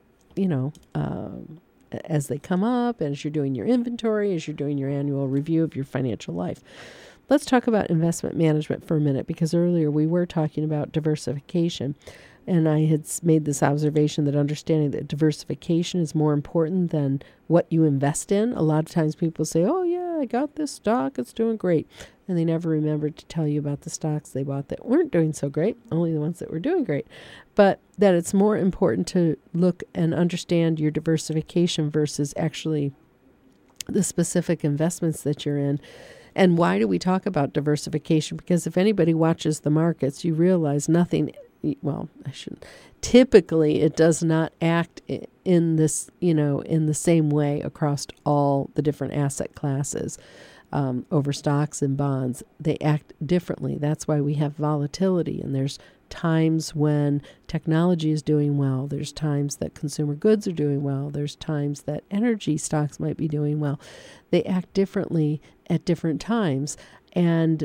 as they come up, as you're doing your inventory, as you're doing your annual review of your financial life. Let's talk about investment management for a minute, because earlier we were talking about diversification, and I had made this observation that understanding that diversification is more important than what you invest in. A lot of times people say, oh yeah, I got this stock, it's doing great. And they never remembered to tell you about the stocks they bought that weren't doing so great, only the ones that were doing great. But that it's more important to look and understand your diversification versus actually the specific investments that you're in. And why do we talk about diversification? Because if anybody watches the markets, you realize typically it does not act in this, in the same way across all the different asset classes. Over stocks and bonds, they act differently. That's why we have volatility, and there's times when technology is doing well. There's times that consumer goods are doing well. There's times that energy stocks might be doing well. They act differently at different times. And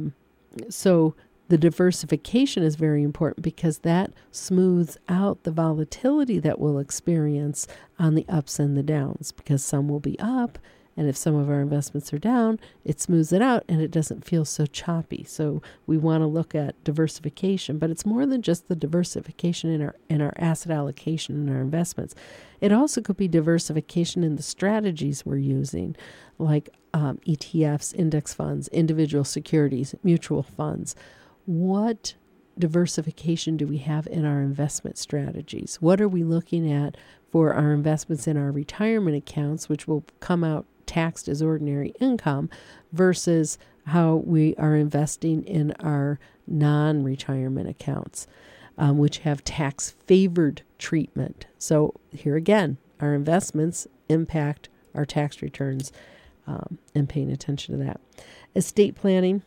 so the diversification is very important, because that smooths out the volatility that we'll experience on the ups and the downs, because some will be up, and if some of our investments are down, it smooths it out and it doesn't feel so choppy. So we want to look at diversification, but it's more than just the diversification in our asset allocation and our investments. It also could be diversification in the strategies we're using, like ETFs, index funds, individual securities, mutual funds. What diversification do we have in our investment strategies? What are we looking at for our investments in our retirement accounts, which will come out taxed as ordinary income, versus how we are investing in our non-retirement accounts, which have tax-favored treatment. So here again, our investments impact our tax returns, and paying attention to that. Estate planning,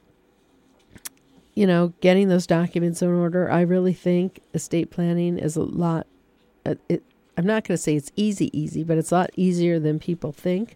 getting those documents in order. I really think estate planning is a lot, I'm not going to say it's easy, but it's a lot easier than people think.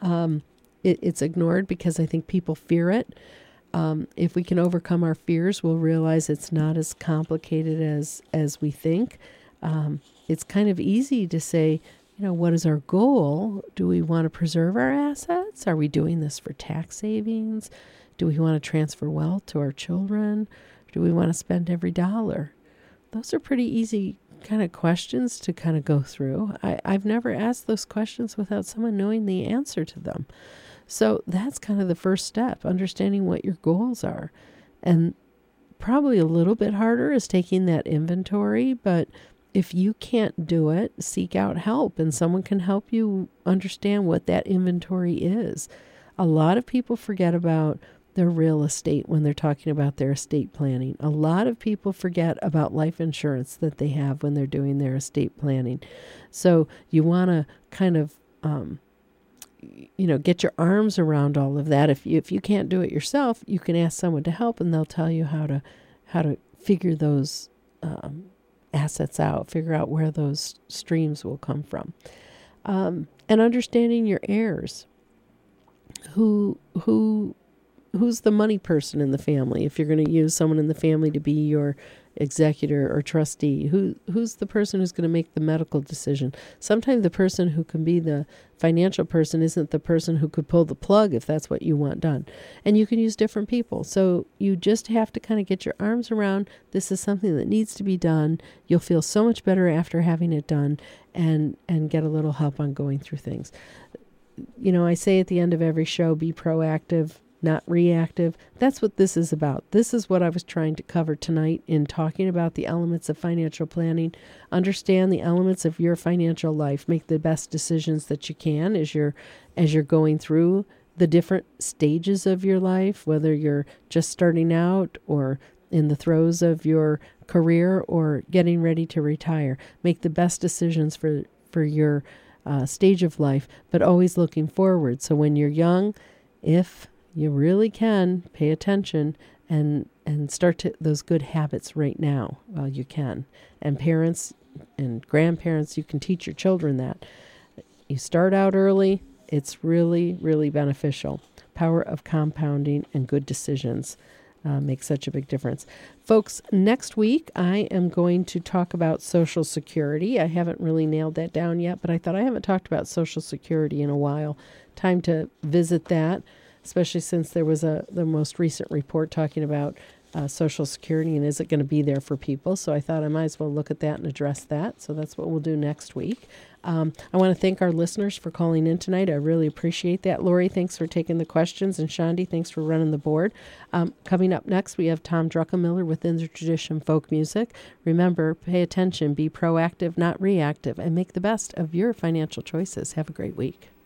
It's ignored because I think people fear it. If we can overcome our fears, we'll realize it's not as complicated as we think. It's kind of easy to say, what is our goal? Do we want to preserve our assets? Are we doing this for tax savings? Do we want to transfer wealth to our children? Do we want to spend every dollar? Those are pretty easy kind of questions to kind of go through. I've never asked those questions without someone knowing the answer to them. So that's kind of the first step, understanding what your goals are. And probably a little bit harder is taking that inventory, but if you can't do it, seek out help, and someone can help you understand what that inventory is. A lot of people forget about their real estate when they're talking about their estate planning. A lot of people forget about life insurance that they have when they're doing their estate planning. So you want to kind of, get your arms around all of that. If you can't do it yourself, you can ask someone to help, and they'll tell you how to figure those assets out, figure out where those streams will come from, and understanding your heirs. Who's the money person in the family? If you're going to use someone in the family to be your executor or trustee, who's the person who's going to make the medical decision? Sometimes the person who can be the financial person isn't the person who could pull the plug if that's what you want done. And you can use different people. So you just have to kind of get your arms around, this is something that needs to be done. You'll feel so much better after having it done, and get a little help on going through things. I say at the end of every show, be proactive, not reactive. That's what this is about. This is what I was trying to cover tonight in talking about the elements of financial planning. Understand the elements of your financial life. Make the best decisions that you can as you're going through the different stages of your life, whether you're just starting out or in the throes of your career or getting ready to retire. Make the best decisions for your stage of life, but always looking forward. So when you're young, if you really can, pay attention and start those good habits right now while you can. And parents and grandparents, you can teach your children that. You start out early, it's really, really beneficial. Power of compounding and good decisions make such a big difference. Folks, next week I am going to talk about Social Security. I haven't really nailed that down yet, but I thought I haven't talked about Social Security in a while. Time to visit that, especially since there was the most recent report talking about Social Security and is it going to be there for people. So I thought I might as well look at that and address that. So that's what we'll do next week. I want to thank our listeners for calling in tonight. I really appreciate that. Lori, thanks for taking the questions. And Shandi, thanks for running the board. Coming up next, we have Tom Druckenmiller with In the Tradition Folk Music. Remember, pay attention, be proactive, not reactive, and make the best of your financial choices. Have a great week.